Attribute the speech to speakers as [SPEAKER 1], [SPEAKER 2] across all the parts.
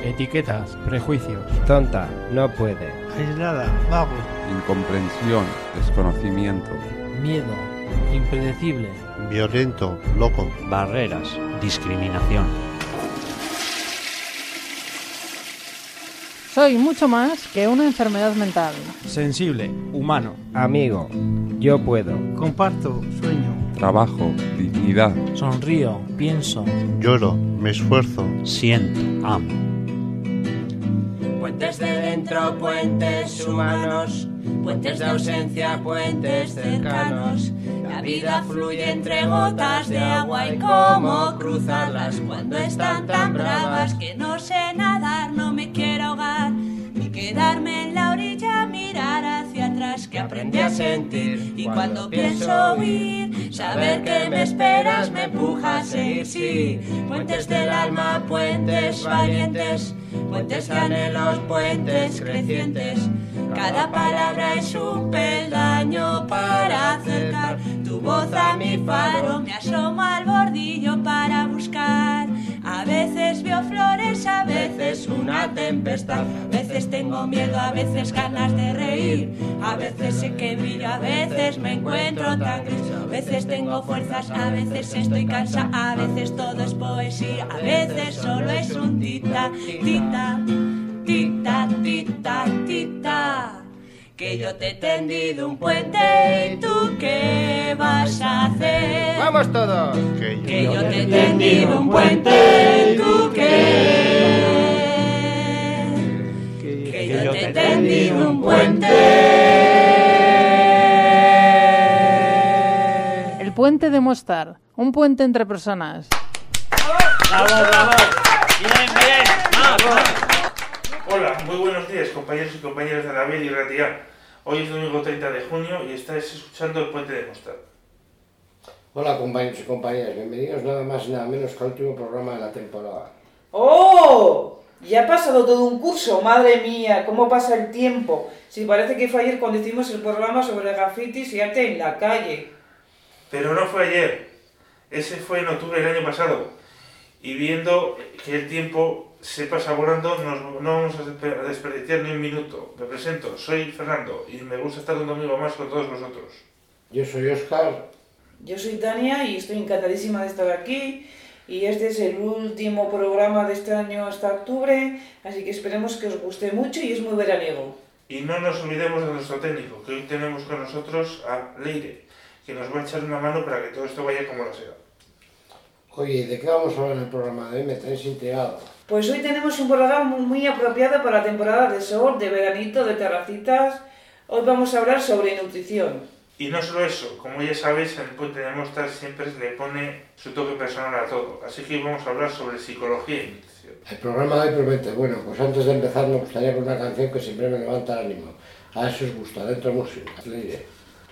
[SPEAKER 1] etiquetas, prejuicios.
[SPEAKER 2] Tonta, no puede.
[SPEAKER 3] Aislada, vago.
[SPEAKER 4] Incomprensión, desconocimiento.
[SPEAKER 1] Miedo, impredecible.
[SPEAKER 3] Violento, loco.
[SPEAKER 5] Barreras, discriminación.
[SPEAKER 6] Soy mucho más que una enfermedad mental.
[SPEAKER 1] Sensible, humano.
[SPEAKER 2] Amigo, yo puedo.
[SPEAKER 3] Comparto, sueño.
[SPEAKER 4] Trabajo, dignidad.
[SPEAKER 1] Sonrío, pienso.
[SPEAKER 3] Lloro, me esfuerzo.
[SPEAKER 5] Siento, amo.
[SPEAKER 7] Puentes de dentro, puentes humanos. Puentes de ausencia, puentes cercanos. La vida fluye entre gotas de agua y cómo cruzarlas cuando están tan bravas que no sé nadar, no me quiero ahogar, ni quedarme en la orilla, mirar hacia atrás que aprendí a sentir. Y cuando pienso huir, saber que me esperas me empuja a seguir, sí. Puentes del alma, puentes valientes, puentes de anhelos, puentes crecientes. Cada palabra es un peldaño para acercar tu voz a mi faro. Me asomo al bordillo para buscar. A veces veo flores, a veces una tempestad. A veces tengo miedo, a veces ganas de reír. A veces sé que brillo, a veces me encuentro tan gris. A veces tengo fuerzas, a veces estoy cansada. A veces todo es poesía, a veces solo es un tita, tita. Tita, tita, tita. Que yo te he tendido un puente y tú qué vas a hacer.
[SPEAKER 2] ¡Vamos todos!
[SPEAKER 7] Que yo te he tendido un puente y tú qué. Que yo te he tendido un puente.
[SPEAKER 6] El puente de Mostar, un puente entre personas.
[SPEAKER 8] ¡Bravo, bravo! ¡Bien, bien! ¡Bravo!
[SPEAKER 9] Hola, muy buenos días compañeros y compañeras de la Vida y Ratia. Hoy es domingo 30 de junio y estáis escuchando El Puente de Mostar.
[SPEAKER 10] Hola compañeros y compañeras, bienvenidos nada más y nada menos que al último programa de la temporada.
[SPEAKER 11] ¡Oh! Ya ha pasado todo un curso, madre mía, cómo pasa el tiempo. Si parece que fue ayer cuando hicimos el programa sobre grafitis y arte en la calle.
[SPEAKER 9] Pero no fue ayer, ese fue en octubre del año pasado. Y viendo que el tiempo se pasa volando, no vamos a desperdiciar ni un minuto. Me presento, soy Fernando y me gusta estar un domingo más con todos vosotros.
[SPEAKER 10] Yo soy Óscar.
[SPEAKER 11] Yo soy Tania y estoy encantadísima de estar aquí. Y este es el último programa de este año hasta octubre, así que esperemos que os guste mucho y es muy veraniego.
[SPEAKER 9] Y no nos olvidemos de nuestro técnico, que hoy tenemos con nosotros a Leire, que nos va a echar una mano para que todo esto vaya como lo sea.
[SPEAKER 10] Oye, ¿de qué vamos a hablar en el programa de hoy? Me tenéis intrigado.
[SPEAKER 11] Pues hoy tenemos un programa muy apropiado para la temporada de sol, de veranito, de terracitas. Hoy vamos a hablar sobre nutrición.
[SPEAKER 9] Y no solo eso, como ya sabéis, en el Puente de Mostar siempre le pone su toque personal a todo. Así que hoy vamos a hablar sobre psicología y nutrición.
[SPEAKER 10] El programa de hoy promete. Bueno, pues antes de empezar me gustaría con una canción que siempre me levanta el ánimo. A ver si os gusta, dentro música. Leire.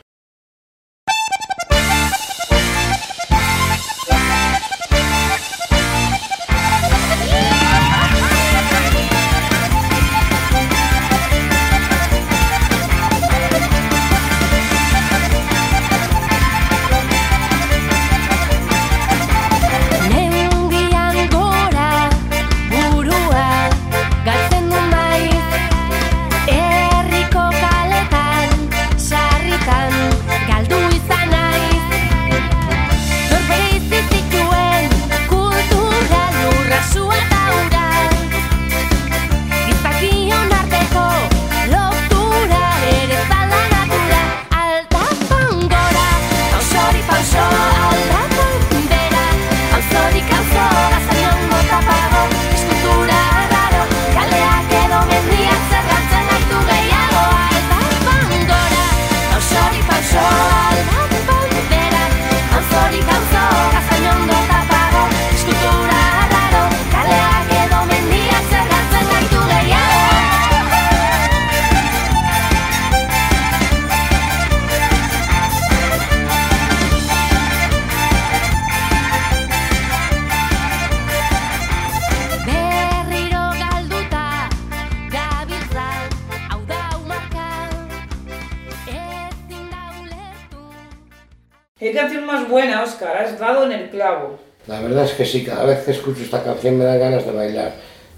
[SPEAKER 11] ¿Qué canción más buena, Óscar? Has dado en el clavo.
[SPEAKER 10] La verdad es que sí, cada vez que escucho esta canción me dan ganas de bailar.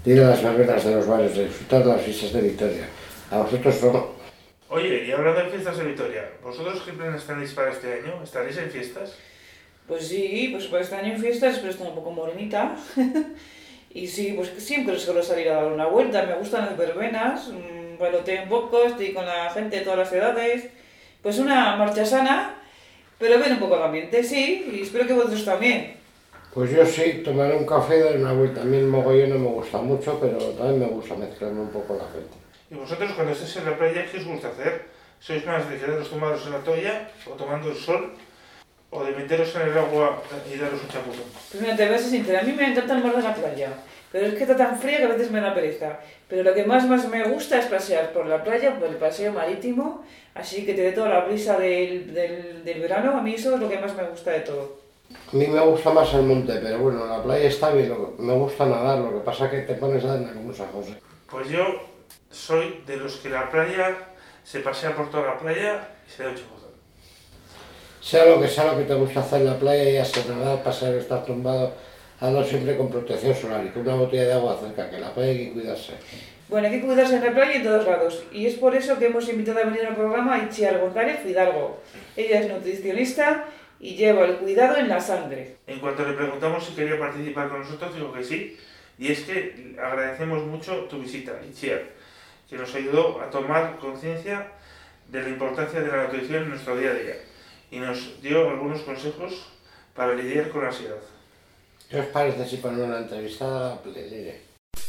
[SPEAKER 10] de ir a las verbenas de los bares, de disfrutar de las fiestas de Vitoria. A vosotros no.
[SPEAKER 9] Oye, y hablando de fiestas de Vitoria, ¿vosotros qué planes tenéis para este año? ¿Estaréis en fiestas?
[SPEAKER 11] Pues sí, pues para este año en fiestas, pero estoy un poco morenita. Y sí, pues siempre suelo salir a dar una vuelta, me gustan las verbenas, bailoteo un poco, estoy con la gente de todas las edades. Pues una marcha sana, pero ven un poco el ambiente, sí, y espero que vosotros también.
[SPEAKER 10] Pues yo sí, tomaré un café y daré una vuelta. A mí el mogollón no me gusta mucho, pero también me gusta mezclarme un poco la gente.
[SPEAKER 9] ¿Y vosotros cuando estéis en la playa, qué os gusta hacer? ¿Sois más de quedaros tumbados en la toalla o tomando el sol? ¿O de meteros en el agua y daros un chapuzón?
[SPEAKER 11] Pues mira, te voy a ser sincera, a mí me encanta el mar de la playa, pero es que está tan fría que a veces me da pereza. Pero lo que más me gusta es pasear por la playa, por el paseo marítimo, así que te dé toda la brisa del verano, a mí eso es lo que más me gusta de todo.
[SPEAKER 10] A mí me gusta más el monte, pero bueno, la playa está bien, me gusta nadar, lo que pasa es que te pones a dar como San José.
[SPEAKER 9] Pues yo soy de los que la playa se pasea por toda la playa y se da un chapuzón.
[SPEAKER 10] Sea lo que te gusta hacer en la playa, ya sea nadar, pasear, estar tumbado, hazlo siempre con protección solar y con una botella de agua cerca, que la playa hay que cuidarse.
[SPEAKER 11] Bueno, hay que cuidarse en la playa y en todos lados, y es por eso que hemos invitado a venir al programa a Itziar González Fidalgo. Ella es nutricionista y lleva el cuidado en la sangre.
[SPEAKER 9] En cuanto le preguntamos si quería participar con nosotros, digo que sí, y es que agradecemos mucho tu visita, Itziar, que nos ayudó a tomar conciencia de la importancia de la nutrición en nuestro día a día y nos dio algunos consejos para lidiar con la ansiedad.
[SPEAKER 10] ¿Qué os parece si ponemos una entrevista a Plelire?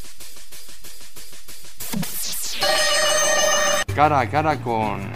[SPEAKER 4] Cara a cara con...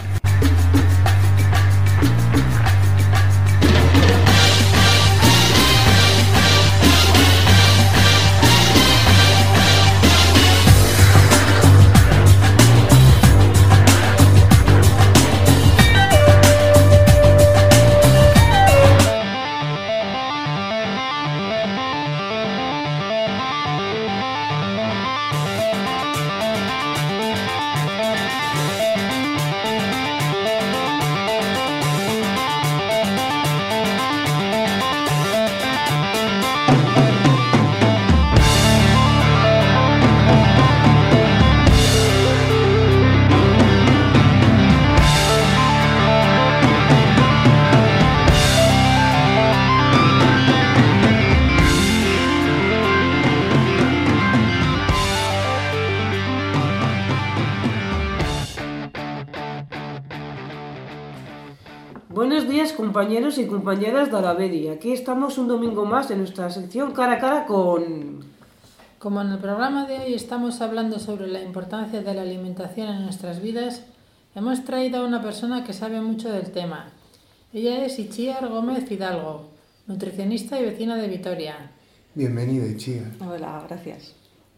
[SPEAKER 12] Buenos días, compañeros y compañeras de Alavedi. Aquí estamos un domingo más en nuestra sección Cara a Cara con...
[SPEAKER 6] Como en el programa de hoy estamos hablando sobre la importancia de la alimentación en nuestras vidas, hemos traído a una persona que sabe mucho del tema. Ella es Itziar Gómez Fidalgo, nutricionista y vecina de Vitoria.
[SPEAKER 13] Bienvenida, Itziar.
[SPEAKER 12] Hola, gracias.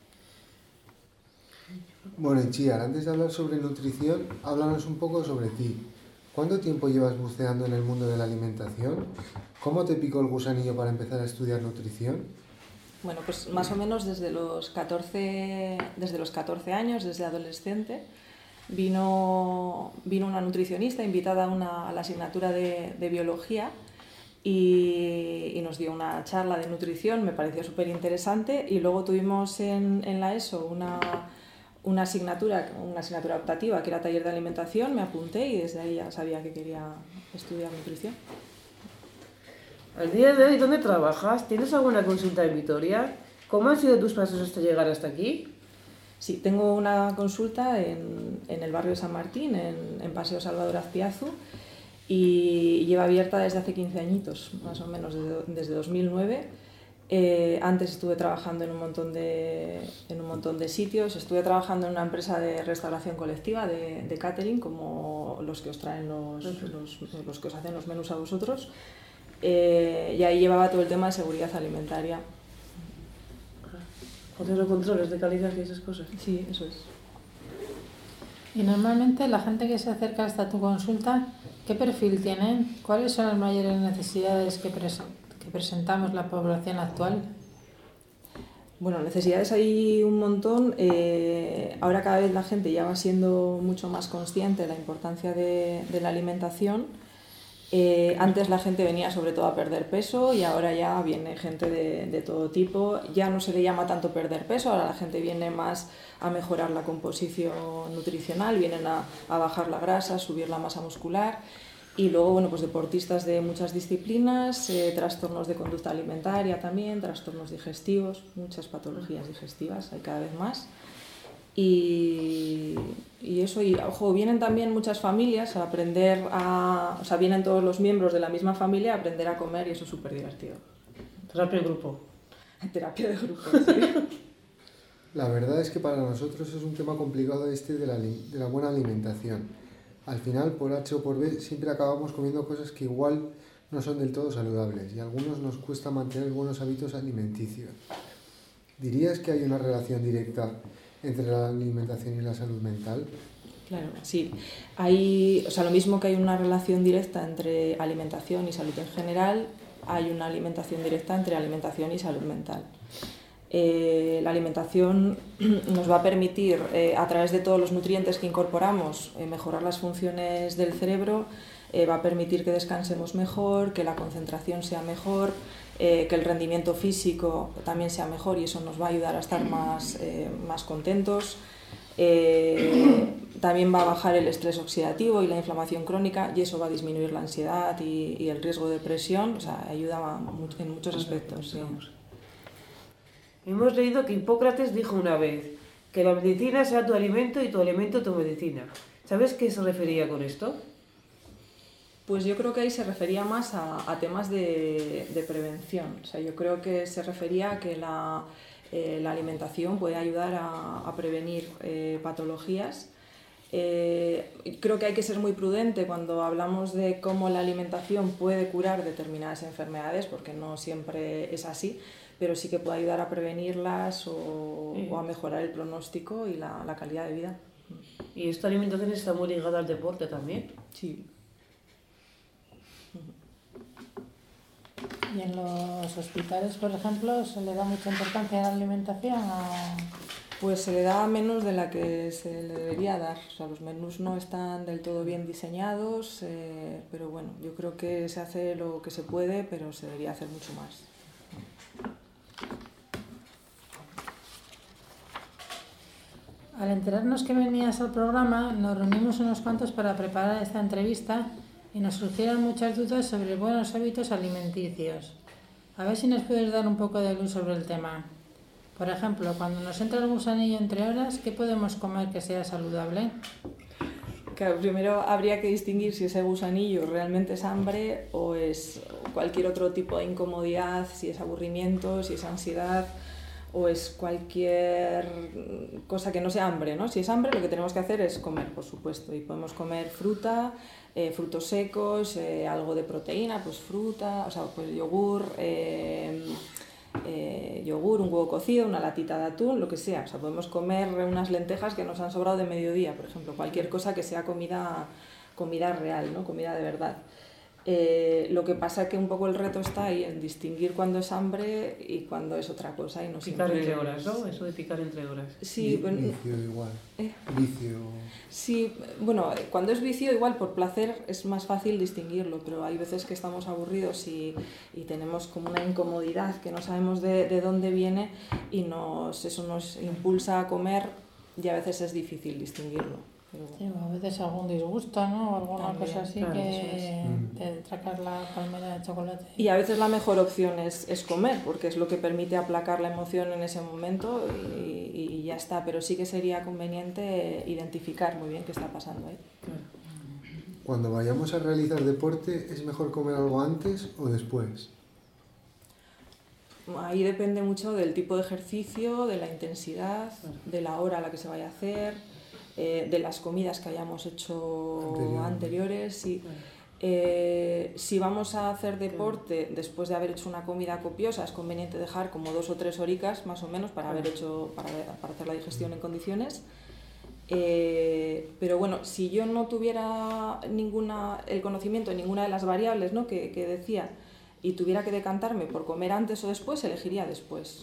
[SPEAKER 13] Bueno, Itziar, antes de hablar sobre nutrición, háblanos un poco sobre ti. ¿Cuánto tiempo llevas buceando en el mundo de la alimentación? ¿Cómo te picó el gusanillo para empezar a estudiar nutrición?
[SPEAKER 14] Bueno, pues más o menos desde los 14 años, desde adolescente, vino una nutricionista invitada a la asignatura de biología y nos dio una charla de nutrición, me pareció súper interesante, y luego tuvimos en la ESO una asignatura optativa que era taller de alimentación, me apunté y desde ahí ya sabía que quería estudiar nutrición.
[SPEAKER 12] Al día de hoy, ¿dónde trabajas? ¿Tienes alguna consulta en Vitoria? ¿Cómo han sido tus pasos hasta llegar hasta aquí?
[SPEAKER 14] Sí, tengo una consulta en el barrio de San Martín, en Paseo Salvador Azpiazu, y lleva abierta desde hace 15 añitos, más o menos, desde 2009. Antes estuve trabajando en un montón de sitios. Estuve trabajando en una empresa de restauración colectiva, de catering, como los que os traen los que os hacen los menús a vosotros. Y ahí llevaba todo el tema de seguridad alimentaria.
[SPEAKER 12] ¿Hacer los controles de calidad y esas cosas?
[SPEAKER 14] Sí, eso es.
[SPEAKER 6] Y normalmente la gente que se acerca hasta tu consulta, ¿qué perfil tienen? ¿Cuáles son las mayores necesidades que presentamos la población actual?
[SPEAKER 14] Bueno, necesidades hay un montón. Ahora cada vez la gente ya va siendo mucho más consciente de la importancia de la alimentación. Antes la gente venía sobre todo a perder peso y ahora ya viene gente de todo tipo. Ya no se le llama tanto perder peso, ahora la gente viene más a mejorar la composición nutricional, vienen a bajar la grasa, a subir la masa muscular. Y luego, bueno, pues deportistas de muchas disciplinas, trastornos de conducta alimentaria también, trastornos digestivos, muchas patologías digestivas, hay cada vez más. Y eso, y ojo, vienen también muchas familias a aprender o sea, vienen todos los miembros de la misma familia a aprender a comer y eso es súper divertido.
[SPEAKER 12] Terapia de grupo.
[SPEAKER 14] Terapia de grupo, sí.
[SPEAKER 13] La verdad es que para nosotros es un tema complicado de la buena alimentación. Al final, por H o por B, siempre acabamos comiendo cosas que igual no son del todo saludables y a algunos nos cuesta mantener buenos hábitos alimenticios. ¿Dirías que hay una relación directa entre la alimentación y la salud mental?
[SPEAKER 14] Claro, sí. O sea, lo mismo que hay una relación directa entre alimentación y salud en general, hay una alimentación directa entre alimentación y salud mental. La alimentación nos va a permitir, a través de todos los nutrientes que incorporamos, mejorar las funciones del cerebro, va a permitir que descansemos mejor, que la concentración sea mejor, que el rendimiento físico también sea mejor y eso nos va a ayudar a estar más contentos. También va a bajar el estrés oxidativo y la inflamación crónica y eso va a disminuir la ansiedad y el riesgo de depresión, o sea, ayuda en muchos aspectos. Sí.
[SPEAKER 12] Hemos leído que Hipócrates dijo una vez que la medicina sea tu alimento y tu alimento tu medicina. ¿Sabes qué se refería con esto?
[SPEAKER 14] Pues yo creo que ahí se refería más a temas de prevención. O sea, yo creo que se refería a que la alimentación puede ayudar a prevenir patologías. Creo que hay que ser muy prudente cuando hablamos de cómo la alimentación puede curar determinadas enfermedades, porque no siempre es así, pero sí que puede ayudar a prevenirlas o a mejorar el pronóstico y la calidad de vida.
[SPEAKER 12] ¿Y esta alimentación está muy ligada al deporte también?
[SPEAKER 14] Sí.
[SPEAKER 6] ¿Y en los hospitales, por ejemplo, se le da mucha importancia a la alimentación?
[SPEAKER 14] Pues se le da menos de la que se le debería dar. O sea, los menús no están del todo bien diseñados, pero bueno, yo creo que se hace lo que se puede, pero se debería hacer mucho más.
[SPEAKER 6] Al enterarnos que venías al programa, nos reunimos unos cuantos para preparar esta entrevista y nos surgieron muchas dudas sobre buenos hábitos alimenticios. A ver si nos puedes dar un poco de luz sobre el tema. Por ejemplo, cuando nos entra el gusanillo entre horas, ¿qué podemos comer que sea saludable?
[SPEAKER 14] Claro, primero habría que distinguir si ese gusanillo realmente es hambre o es cualquier otro tipo de incomodidad, si es aburrimiento, si es ansiedad o es cualquier cosa que no sea hambre, ¿no? Si es hambre, lo que tenemos que hacer es comer, por supuesto, y podemos comer fruta, frutos secos, algo de proteína, pues fruta, o sea, pues yogur, un huevo cocido, una latita de atún, lo que sea. O sea, podemos comer unas lentejas que nos han sobrado de mediodía, por ejemplo, cualquier cosa que sea comida real, ¿no? Comida de verdad. Lo que pasa es que un poco el reto está ahí en distinguir cuándo es hambre y cuándo es otra cosa. Y no
[SPEAKER 12] picar entre horas, ¿no? Eso de picar entre horas.
[SPEAKER 14] Sí,
[SPEAKER 13] vicio igual. Vicio.
[SPEAKER 14] Sí, bueno, cuando es vicio igual por placer es más fácil distinguirlo, pero hay veces que estamos aburridos y tenemos como una incomodidad que no sabemos de dónde viene y eso nos impulsa a comer y a veces es difícil distinguirlo.
[SPEAKER 6] Sí, a veces algún disgusto, ¿no? O alguna
[SPEAKER 14] También,
[SPEAKER 6] cosa así,
[SPEAKER 14] claro,
[SPEAKER 6] que te tracas la palmera de chocolate.
[SPEAKER 14] Y a veces la mejor opción es comer, porque es lo que permite aplacar la emoción en ese momento y ya está. Pero sí que sería conveniente identificar muy bien qué está pasando ahí.
[SPEAKER 13] Cuando vayamos a realizar deporte, ¿es mejor comer algo antes o después?
[SPEAKER 14] Ahí depende mucho del tipo de ejercicio, de la intensidad, de la hora a la que se vaya a hacer, de las comidas que hayamos hecho anteriores. Sí. Si vamos a hacer deporte después de haber hecho una comida copiosa, es conveniente dejar como 2 o 3 horitas más o menos para hacer la digestión en condiciones. Pero bueno, si yo no tuviera el conocimiento de ninguna de las variables, ¿no? que decía, y tuviera que decantarme por comer antes o después, elegiría después.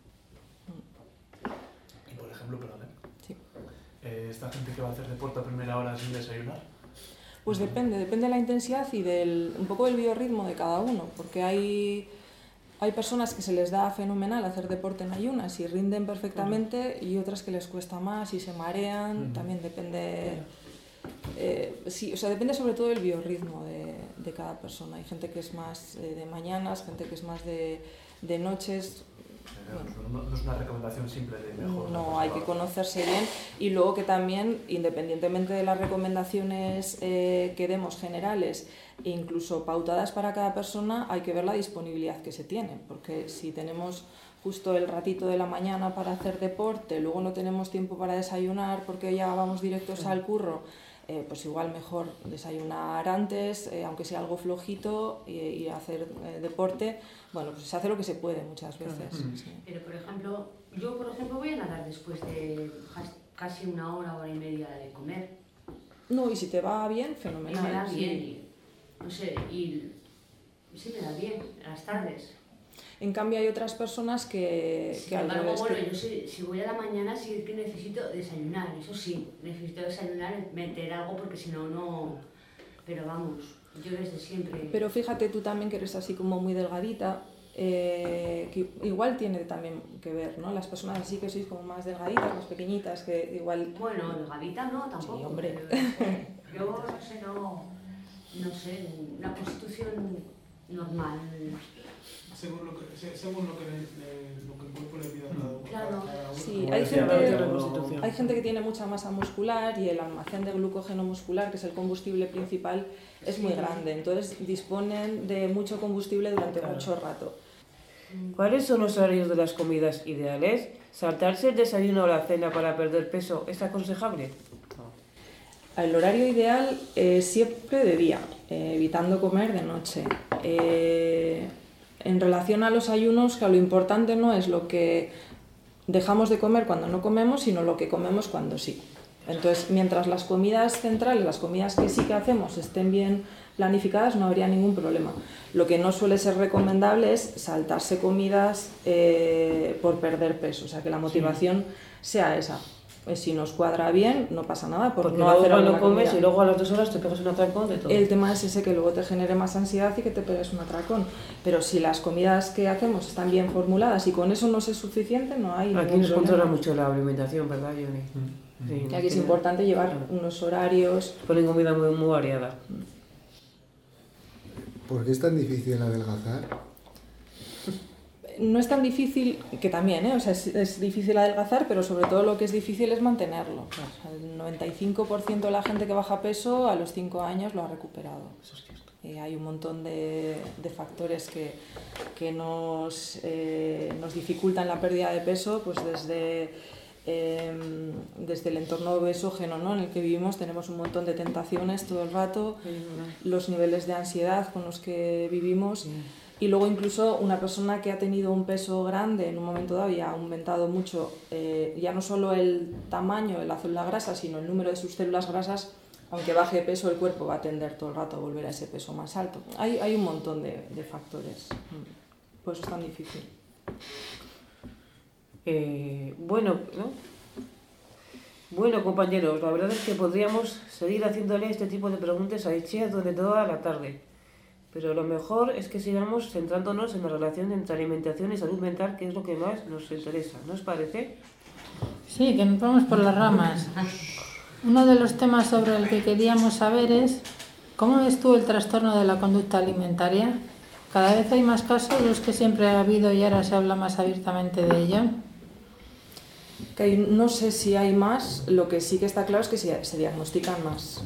[SPEAKER 15] Y por ejemplo,
[SPEAKER 14] sí.
[SPEAKER 15] ¿Esta gente que va a hacer deporte a primera hora sin desayunar?
[SPEAKER 14] Pues depende de la intensidad y un poco del biorritmo de cada uno, porque hay personas que se les da fenomenal hacer deporte en ayunas y rinden perfectamente, y otras que les cuesta más y se marean. También depende, depende sobre todo del biorritmo de cada persona. Hay gente que es más de mañanas, gente que es más de noches.
[SPEAKER 15] Bueno, no es una recomendación simple de mejor.
[SPEAKER 14] No, hay que conocerse bien, y luego que también, independientemente de las recomendaciones que demos generales e incluso pautadas para cada persona, hay que ver la disponibilidad que se tiene, porque si tenemos justo el ratito de la mañana para hacer deporte, luego no tenemos tiempo para desayunar porque ya vamos directos al curro, pues igual mejor desayunar antes, aunque sea algo flojito, y hacer deporte. Bueno, pues se hace lo que se puede muchas veces. Sí.
[SPEAKER 16] Pero, por ejemplo, yo voy a nadar después de casi una hora y media de comer.
[SPEAKER 14] No, y si te va bien, fenomenal.
[SPEAKER 16] Y me da bien, no sé, y sí me da bien, a las tardes.
[SPEAKER 14] En cambio hay otras personas que
[SPEAKER 16] Sin embargo, bueno, yo si voy a la mañana sí que necesito desayunar, eso sí, necesito desayunar, meter algo porque si no... Pero vamos, yo desde siempre...
[SPEAKER 14] Pero fíjate tú también que eres así como muy delgadita, que igual tiene también que ver, ¿no? Las personas así que sois como más delgaditas, más pequeñitas, que igual...
[SPEAKER 16] Bueno, delgadita no, tampoco.
[SPEAKER 14] Sí, hombre.
[SPEAKER 16] Yo no sé, una constitución normal.
[SPEAKER 17] Según lo que el cuerpo le pida a cada uno.
[SPEAKER 16] Claro.
[SPEAKER 14] Sí, hay gente que tiene mucha masa muscular y el almacén de glucógeno muscular, que es el combustible principal, es muy grande. Entonces disponen de mucho combustible durante mucho rato.
[SPEAKER 12] ¿Cuáles son los horarios de las comidas ideales? ¿Saltarse el desayuno o la cena para perder peso es aconsejable?
[SPEAKER 14] El horario ideal siempre de día, evitando comer de noche. En relación a los ayunos, que lo importante no es lo que dejamos de comer cuando no comemos, sino lo que comemos cuando sí. Entonces, mientras las comidas centrales, las comidas que sí que hacemos, estén bien planificadas, no habría ningún problema. Lo que no suele ser recomendable es saltarse comidas por perder peso, o sea, que la motivación sea esa. Si nos cuadra bien, no pasa nada.
[SPEAKER 12] Porque no hacer algo comes y luego a las 2 horas te pegas un atracón de todo.
[SPEAKER 14] El tema es ese, que luego te genere más ansiedad y que te pegues un atracón. Pero si las comidas que hacemos están bien formuladas y con eso no es suficiente, no hay ningún problema.
[SPEAKER 12] Aquí nos controla mucho la alimentación, ¿verdad, Johnny? Sí,
[SPEAKER 14] y aquí es importante llevar unos horarios.
[SPEAKER 12] Ponen comida muy variada.
[SPEAKER 13] ¿Por qué es tan difícil adelgazar?
[SPEAKER 14] No es tan difícil, que también, o sea, es difícil adelgazar, pero sobre todo lo que es difícil es mantenerlo. O sea, el 95% de la gente que baja peso a los 5 años lo ha recuperado. Eso es cierto. Hay un montón de factores que nos dificultan la pérdida de peso, pues desde el entorno obesógeno, ¿no?, en el que vivimos. Tenemos un montón de tentaciones todo el rato, los niveles de ansiedad con los que vivimos. Y luego incluso una persona que ha tenido un peso grande en un momento dado y ha aumentado mucho, ya no solo el tamaño de la célula grasa, sino el número de sus células grasas, aunque baje de peso, el cuerpo va a tender todo el rato a volver a ese peso más alto. Hay un montón de factores, por eso es tan difícil.
[SPEAKER 12] Bueno, compañeros, la verdad es que podríamos seguir haciéndole este tipo de preguntas a Itziar durante toda la tarde. Pero lo mejor es que sigamos centrándonos en la relación entre alimentación y salud mental, que es lo que más nos interesa. ¿No os parece?
[SPEAKER 6] Sí, que nos vamos por las ramas. Uno de los temas sobre el que queríamos saber es ¿cómo ves tú el trastorno de la conducta alimentaria? Cada vez hay más casos, los que siempre ha habido y ahora se habla más abiertamente de ello.
[SPEAKER 14] No sé si hay más, lo que sí que está claro es que se diagnostican más.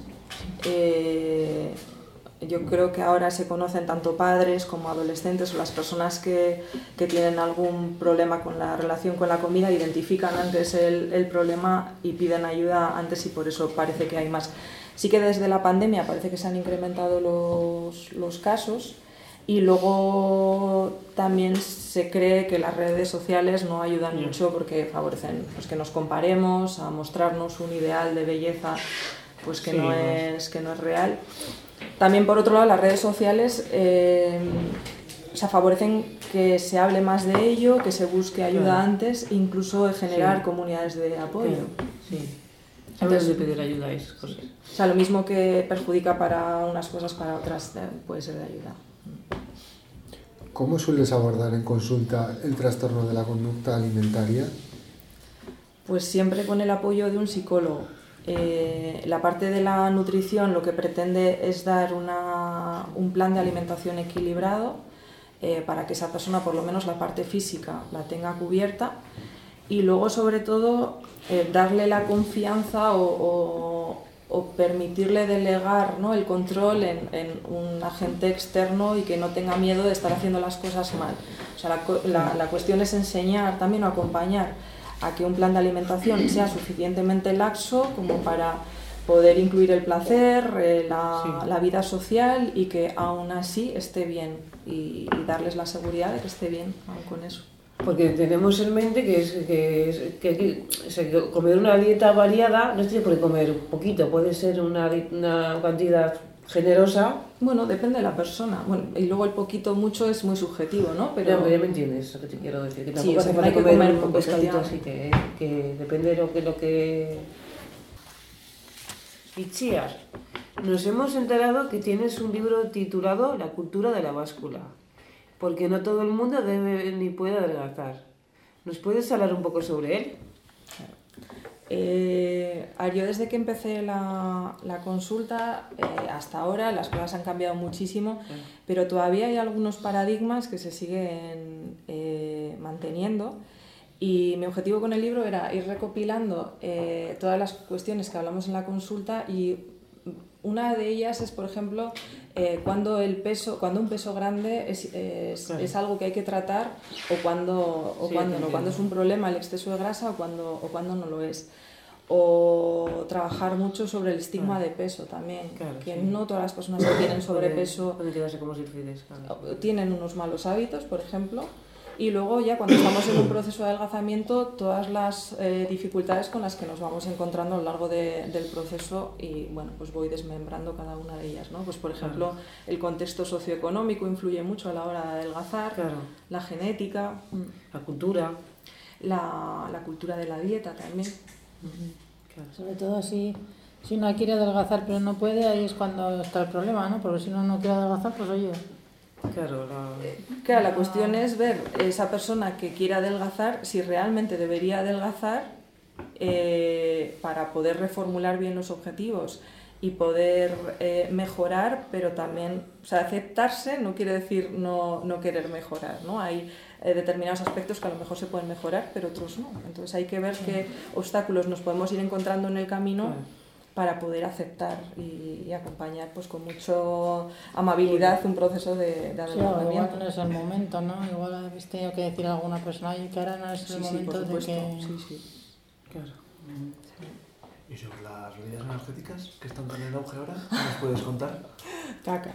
[SPEAKER 14] Yo creo que ahora se conocen tanto padres como adolescentes o las personas que tienen algún problema con la relación con la comida, identifican antes el problema y piden ayuda antes, y por eso parece que hay más. Sí que desde la pandemia parece que se han incrementado los casos, y luego también se cree que las redes sociales no ayudan mucho porque favorecen pues, que nos comparemos, a mostrarnos un ideal de belleza pues que no es real. También, por otro lado, las redes sociales favorecen que se hable más de ello, que se busque ayuda antes, incluso de generar comunidades de apoyo.
[SPEAKER 12] Entonces de pedir ayuda a esas cosas.
[SPEAKER 14] O sea, lo mismo que perjudica para unas cosas, para otras puede ser de ayuda.
[SPEAKER 13] ¿Cómo sueles abordar en consulta el trastorno de la conducta alimentaria?
[SPEAKER 14] Pues siempre con el apoyo de un psicólogo. La parte de la nutrición lo que pretende es dar un plan de alimentación equilibrado para que esa persona, por lo menos la parte física, la tenga cubierta, y luego sobre todo darle la confianza o permitirle delegar, ¿no?, el control en un agente externo y que no tenga miedo de estar haciendo las cosas mal. O sea, la cuestión es enseñar también o acompañar a que un plan de alimentación sea suficientemente laxo como para poder incluir el placer, la vida social, y que aún así esté bien, y darles la seguridad de que esté bien aún con eso.
[SPEAKER 12] Porque tenemos en mente que comer una dieta variada no tiene por qué comer poquito, puede ser una cantidad generosa.
[SPEAKER 14] Bueno, depende de la persona. Bueno, y luego el poquito mucho es muy subjetivo, ¿no? Pero
[SPEAKER 12] ya me entiendes lo que te quiero decir, que
[SPEAKER 14] sí,
[SPEAKER 12] tampoco hace falta comer un pescadito así,
[SPEAKER 14] efectivamente.
[SPEAKER 12] que depende de lo que... Itziar, nos hemos enterado que tienes un libro titulado La cultura de la báscula, porque no todo el mundo debe ni puede adelgazar. ¿Nos puedes hablar un poco sobre él?
[SPEAKER 14] Yo desde que empecé la consulta hasta ahora las cosas han cambiado muchísimo, pero todavía hay algunos paradigmas que se siguen manteniendo, y mi objetivo con el libro era ir recopilando todas las cuestiones que hablamos en la consulta, y una de ellas es, por ejemplo, cuando un peso grande es algo que hay que tratar, o cuando no, cuando es un problema el exceso de grasa, o cuando no lo es. O trabajar mucho sobre el estigma de peso también, que no todas las personas que tienen sobrepeso tienen unos malos hábitos, por ejemplo. Y luego ya cuando estamos en un proceso de adelgazamiento, todas las dificultades con las que nos vamos encontrando a lo largo del proceso, y bueno, pues voy desmembrando cada una de ellas, ¿no? Pues por ejemplo, el contexto socioeconómico influye mucho a la hora de adelgazar, la genética,
[SPEAKER 12] la cultura,
[SPEAKER 14] la cultura de la dieta también.
[SPEAKER 6] Sobre todo si uno quiere adelgazar pero no puede, ahí es cuando está el problema, ¿no? Porque si uno no quiere adelgazar, pues oye...
[SPEAKER 14] Claro, la cuestión es ver esa persona que quiere adelgazar si realmente debería adelgazar para poder reformular bien los objetivos y poder mejorar, pero también, o sea, aceptarse no quiere decir no querer mejorar, ¿no? Hay determinados aspectos que a lo mejor se pueden mejorar, pero otros no. Entonces hay que ver qué obstáculos nos podemos ir encontrando en el camino para poder aceptar y acompañar pues con mucha amabilidad un proceso de adelgazamiento.
[SPEAKER 6] Sí, igual no es el momento, ¿no? Igual habéis tenido que decir a alguna persona, oye, que ahora no es el momento de que...
[SPEAKER 12] Claro.
[SPEAKER 15] ¿Y sobre las bebidas energéticas que están tan en auge ahora? ¿Qué nos puedes contar?
[SPEAKER 14] Caca.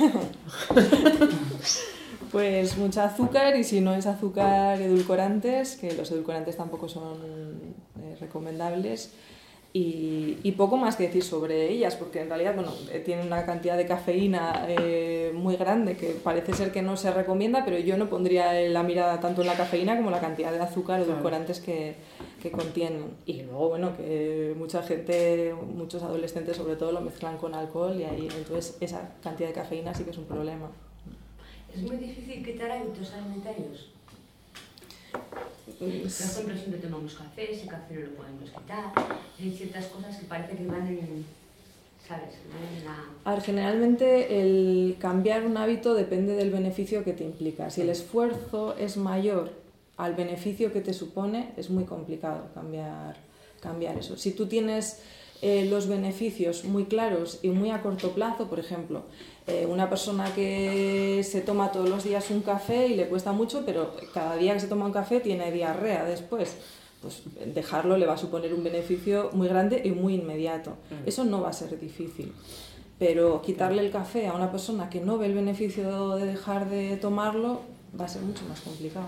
[SPEAKER 14] Pues mucha azúcar, y si no es azúcar, edulcorantes, que los edulcorantes tampoco son recomendables. Y poco más que decir sobre ellas, porque en realidad tienen una cantidad de cafeína muy grande que parece ser que no se recomienda, pero yo no pondría la mirada tanto en la cafeína como en la cantidad de azúcar o edulcorantes que contienen. Y luego, que mucha gente, muchos adolescentes sobre todo, lo mezclan con alcohol, y ahí entonces esa cantidad de cafeína sí que es un problema.
[SPEAKER 16] ¿Es muy difícil quitar hábitos alimentarios? Por ejemplo, siempre tomamos café, ese café no lo podemos quitar. Hay ciertas cosas que parece que van en, ¿sabes?
[SPEAKER 14] A ver, generalmente el cambiar un hábito depende del beneficio que te implica. Si el esfuerzo es mayor al beneficio que te supone, es muy complicado cambiar eso. Si tú tienes los beneficios muy claros y muy a corto plazo, por ejemplo, una persona que se toma todos los días un café y le cuesta mucho, pero cada día que se toma un café tiene diarrea después, pues dejarlo le va a suponer un beneficio muy grande y muy inmediato. Eso no va a ser difícil, pero quitarle el café a una persona que no ve el beneficio de dejar de tomarlo va a ser mucho más complicado.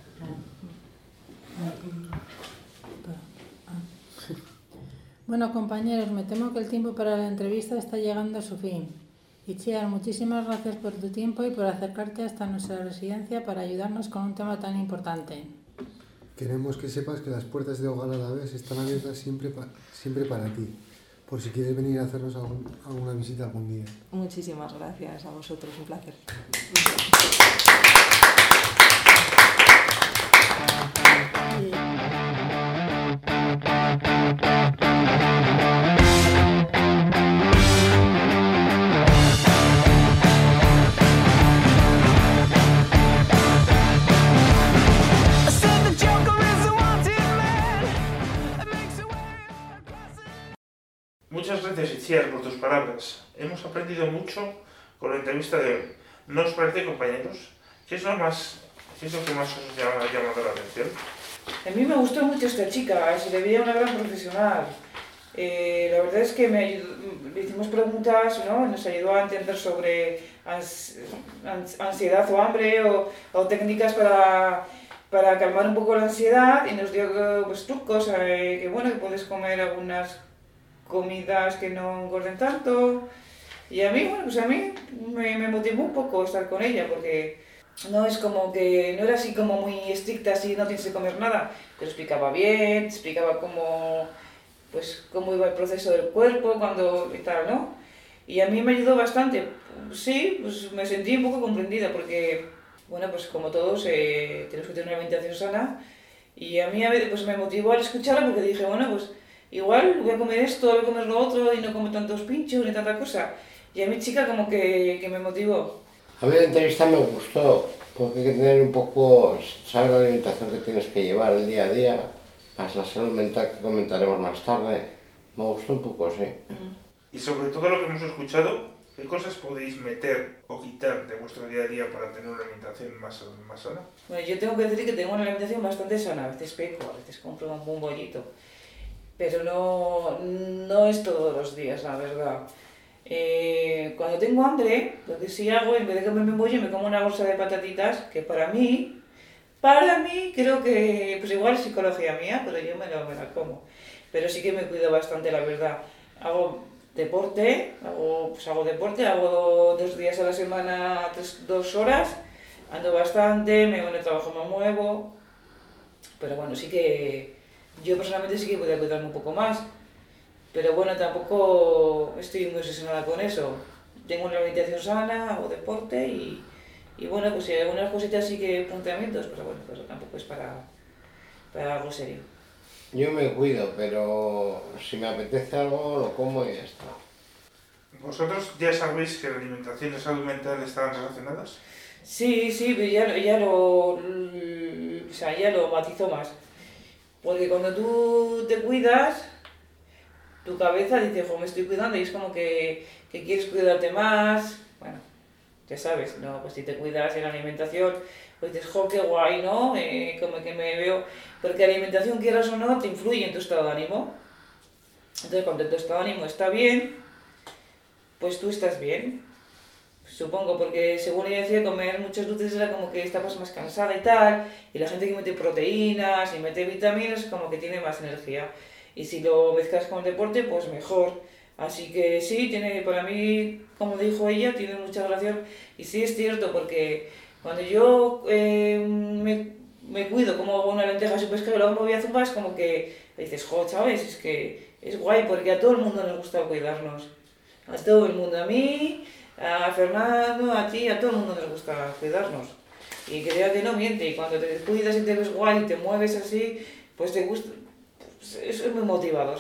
[SPEAKER 6] Bueno, compañeros, me temo que el tiempo para la entrevista está llegando a su fin. Itziar, muchísimas gracias por tu tiempo y por acercarte hasta nuestra residencia para ayudarnos con un tema tan importante.
[SPEAKER 13] Queremos que sepas que las puertas de Hogar Alavés están abiertas siempre para ti, por si quieres venir a hacernos alguna visita algún día.
[SPEAKER 14] Muchísimas gracias a vosotros, un placer.
[SPEAKER 9] Muchas gracias, Itziar, por tus palabras. Hemos aprendido mucho con la entrevista de hoy. ¿No os parece, compañeros? ¿Qué es lo que más os ha llamado la atención?
[SPEAKER 11] A mí me gustó mucho esta chica, se le veía una gran profesional. La verdad es que le hicimos preguntas, ¿no? Nos ayudó a entender sobre ansiedad o hambre o técnicas para calmar un poco la ansiedad, y nos dio pues, trucos, que bueno, que puedes comer algunas comidas que no engorden tanto. Y a mí, bueno, pues a mí me motivó un poco estar con ella, porque no es como que, no era así como muy estricta, así no tienes que comer nada, pero explicaba bien, explicaba cómo iba el proceso del cuerpo, cuando y tal, ¿no? Y a mí me ayudó bastante. Sí, pues me sentí un poco comprendida, porque, bueno, pues como todos, tenemos que tener una alimentación sana, y a mí a veces pues me motivó al escucharla, porque dije, bueno, pues igual voy a comer esto, voy a comer lo otro, y no como tantos pinchos ni tanta cosa. Y a mi chica como que me motivó.
[SPEAKER 10] A mí la entrevista me gustó, porque hay que tener un poco, saber la alimentación que tienes que llevar el día a día, más la salud mental que comentaremos más tarde. Me gustó un poco, sí.
[SPEAKER 9] Y sobre todo lo que hemos escuchado, ¿qué cosas podéis meter o quitar de vuestro día a día para tener una alimentación más sana?
[SPEAKER 11] Bueno, yo tengo que decir que tengo una alimentación bastante sana. A veces peco, a veces compro un bollito, pero no es todos los días, la verdad. Cuando tengo hambre, lo que sí hago, en vez de comerme un bollo, me como una bolsa de patatitas, que para mí creo que, pues igual es psicología mía, pero yo me la como. Pero sí que me cuido bastante, la verdad. Hago deporte, hago 2 días a la semana, 2 horas, ando bastante, me voy al trabajo, me muevo, pero bueno, sí que yo personalmente sí que podría cuidarme un poco más. Pero bueno, tampoco estoy muy obsesionada con eso. Tengo una alimentación sana, hago deporte y bueno, pues hay algunas cositas sí que planteamientos, pero bueno, pues tampoco es para algo serio.
[SPEAKER 10] Yo me cuido, pero si me apetece algo lo como y ya está.
[SPEAKER 9] ¿Vosotros ya sabéis que la alimentación y salud mental están relacionadas?
[SPEAKER 11] Sí, pero ya lo matizo más. Porque cuando tú te cuidas, tu cabeza dice, me estoy cuidando, y es como que quieres cuidarte más. Bueno, ya sabes, ¿no? Pues si te cuidas en la alimentación, pues dices, qué guay, ¿no? Como que me veo... Porque la alimentación, quieras o no, te influye en tu estado de ánimo. Entonces, cuando tu estado de ánimo está bien, pues tú estás bien. Supongo, porque según ella decía, comer muchos dulces era como que estabas más cansada y tal, y la gente que mete proteínas y mete vitaminas como que tiene más energía. Y si lo mezclas con el deporte, pues mejor. Así que sí, para mí, como dijo ella, tiene mucha relación. Y sí es cierto, porque cuando yo me cuido, como hago una lenteja sin pescado y luego me voy a zumba, es como que dices, chavales, es que es guay, porque a todo el mundo nos gusta cuidarnos. A todo el mundo, a mí, a Fernando, a ti, a todo el mundo nos gusta cuidarnos. Y crea que no miente, y cuando te cuidas y te ves guay y te mueves así, pues te gusta. Eso es muy motivador.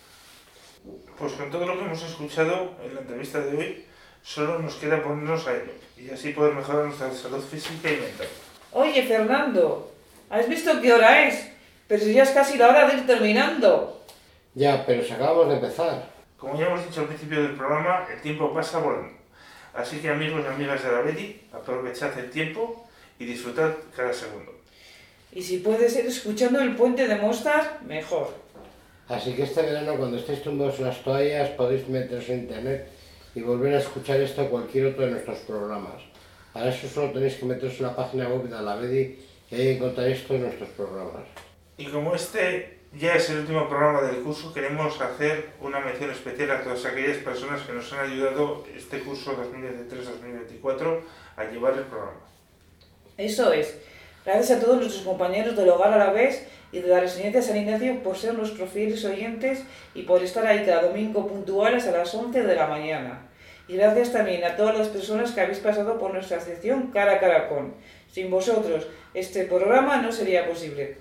[SPEAKER 9] Pues con todo lo que hemos escuchado en la entrevista de hoy, solo nos queda ponernos a ello y así poder mejorar nuestra salud física y mental.
[SPEAKER 11] Oye, Fernando, ¿has visto qué hora es? Pero si ya es casi la hora de ir terminando.
[SPEAKER 10] Ya, pero si acabamos de empezar.
[SPEAKER 9] Como ya hemos dicho al principio del programa, el tiempo pasa volando. Así que, amigos y amigas de la Betty, aprovechad el tiempo y disfrutad cada segundo.
[SPEAKER 11] Y si puede ser escuchando el Puente de Mostar, mejor.
[SPEAKER 10] Así que este verano, cuando estéis tumbados en las toallas, podéis meteros en internet y volver a escuchar esto o cualquier otro de nuestros programas. Para eso solo tenéis que meteros en la página web de la Betty y ahí encontraréis todos nuestros programas.
[SPEAKER 9] Y como este ya es el último programa del curso, queremos hacer una mención especial a todas aquellas personas que nos han ayudado este curso 2023-2024 a llevar el programa.
[SPEAKER 11] Eso es. Gracias a todos nuestros compañeros del Hogar a la Vez y de la Residencia San Ignacio por ser nuestros fieles oyentes y por estar ahí cada domingo puntuales a las 11 de la mañana. Y gracias también a todas las personas que habéis pasado por nuestra sección Cara a Cara con. Sin vosotros, este programa no sería posible.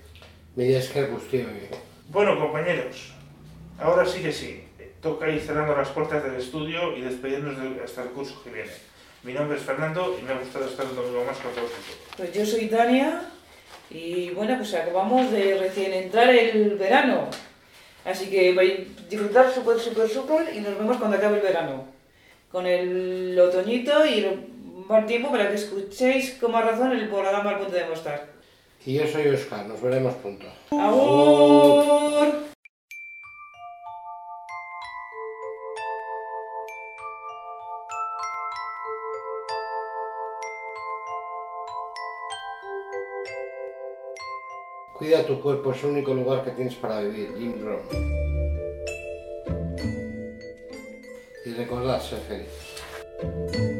[SPEAKER 9] Bueno, compañeros, ahora sí que sí. Toca ir cerrando las puertas del estudio y despedirnos hasta el curso que viene. Mi nombre es Fernando y me ha gustado estar un domingo más con todos vosotros.
[SPEAKER 11] Pues yo soy Tania y bueno, pues acabamos de recién entrar el verano. Así que vais a disfrutar súper y nos vemos cuando acabe el verano. Con el otoñito y más tiempo para que escuchéis con más razón el programa El Puente de Mostar.
[SPEAKER 10] Y yo soy Óscar, nos veremos pronto.
[SPEAKER 11] ¡Agur!
[SPEAKER 10] Cuida tu cuerpo, es el único lugar que tienes para vivir, Jim Brown. Y recordad, ser feliz.